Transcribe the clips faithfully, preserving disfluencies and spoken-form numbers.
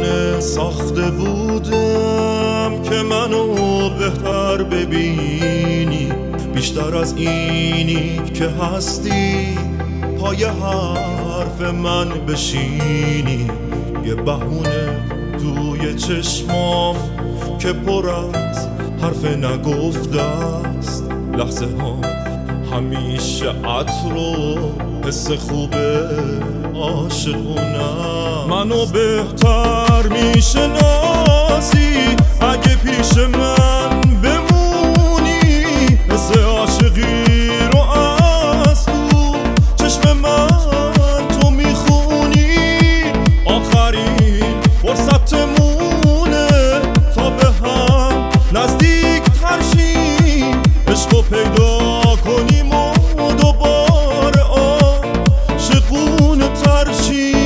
بهونه ساخته بودم که منو بهتر ببینی، بیشتر از اینی که هستی پای حرف من بشینی. یه بهونه توی چشمام که پر از حرف نگفته است، لحظه ها همیشه عطر و حس خوبه عاشقونم. منو بهتر میشناسی اگه پیش من بمونی، حس عاشقی رو از تو چشم من تو میخونی. آخرین فرصت مونه تا به هم نزدیک تر شیم، عشقو پیدا کنیم و دوباره عاشقونه تر شیم.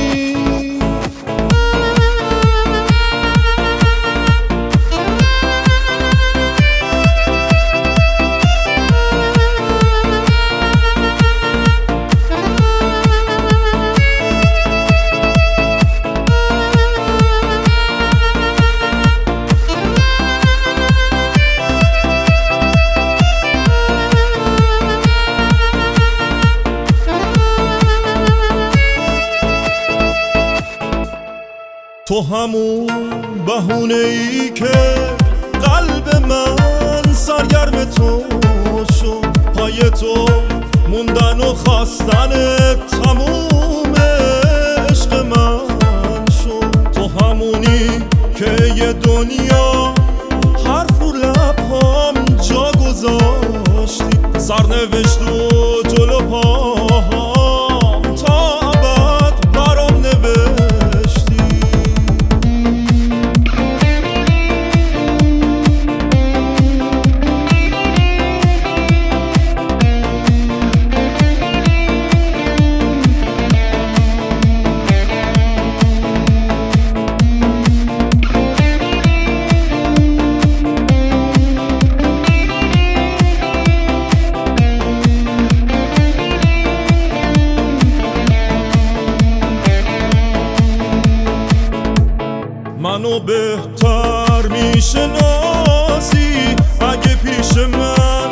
تو همون بهونه ای که قلب من سرگرم تو شد، پای تو موندن و خواستن تموم عشق من شد. تو همونی که یه دنیا حرف رو لبهام جا گذاشتی، سرنوشت و جلو پاهام تا ابد برام نوشتی. منو بهتر میشناسی اگه پیش من